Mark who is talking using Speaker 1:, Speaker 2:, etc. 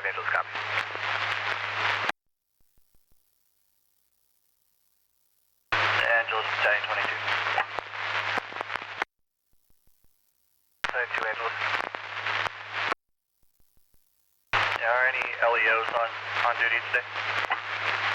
Speaker 1: Angeles, copy. Angeles, Battalion 22. Battalion 2 Angeles. Are any LEOs on duty today?